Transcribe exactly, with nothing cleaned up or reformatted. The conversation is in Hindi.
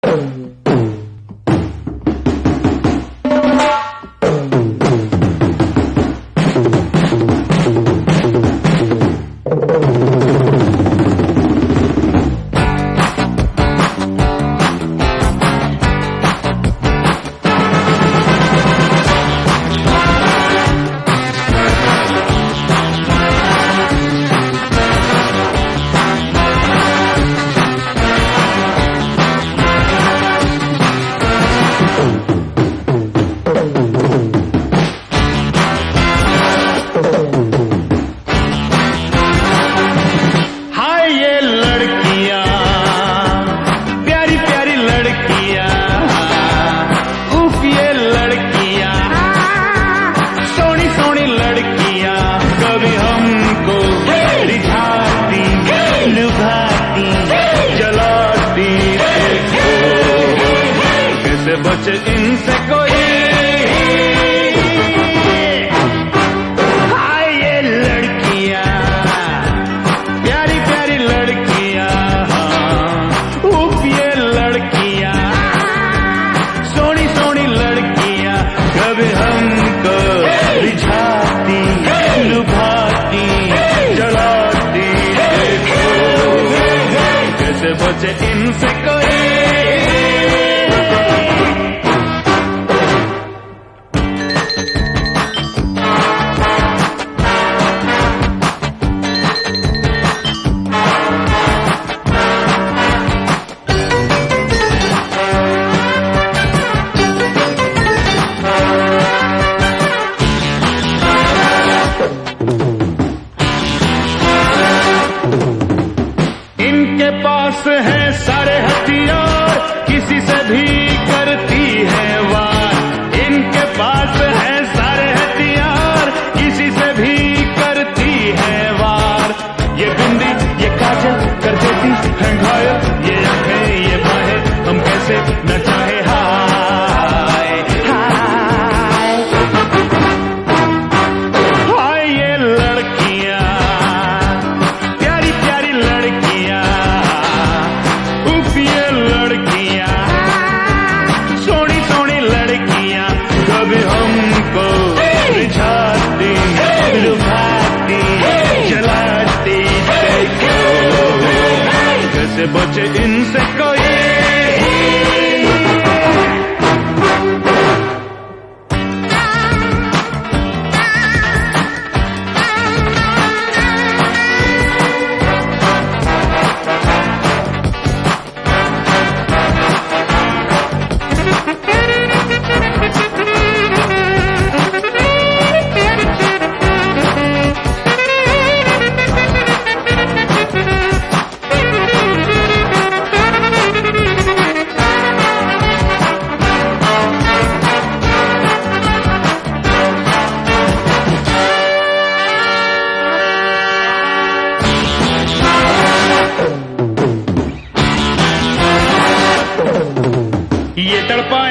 बचे इनसे कोई। हाय ये लड़कियां, प्यारी प्यारी लड़कियां, उफ ये लड़कियां, सोनी सोनी लड़कियां, कभी हमको रिझाती, लुभाती, जलाती, देखो कैसे बचे इनसे कोई। इनके पास है सारे हथियार, किसी से भी करती है वार। इनके पास है सारे हथियार, किसी से भी करती है वार। ये बिंदी ये काजल कर देती है घायल, ये आंखें ये बाहें हम कैसे न चाहे। हाय हाय हाय ये लड़कियां, प्यारी प्यारी लड़कियां, उफ ये लड़कियां, सोनी सोनी लड़कियां, कभी हमको रिझाती, लुभाती, जलाती, देखो कैसे बचे इनसे कोई। ये तड़पा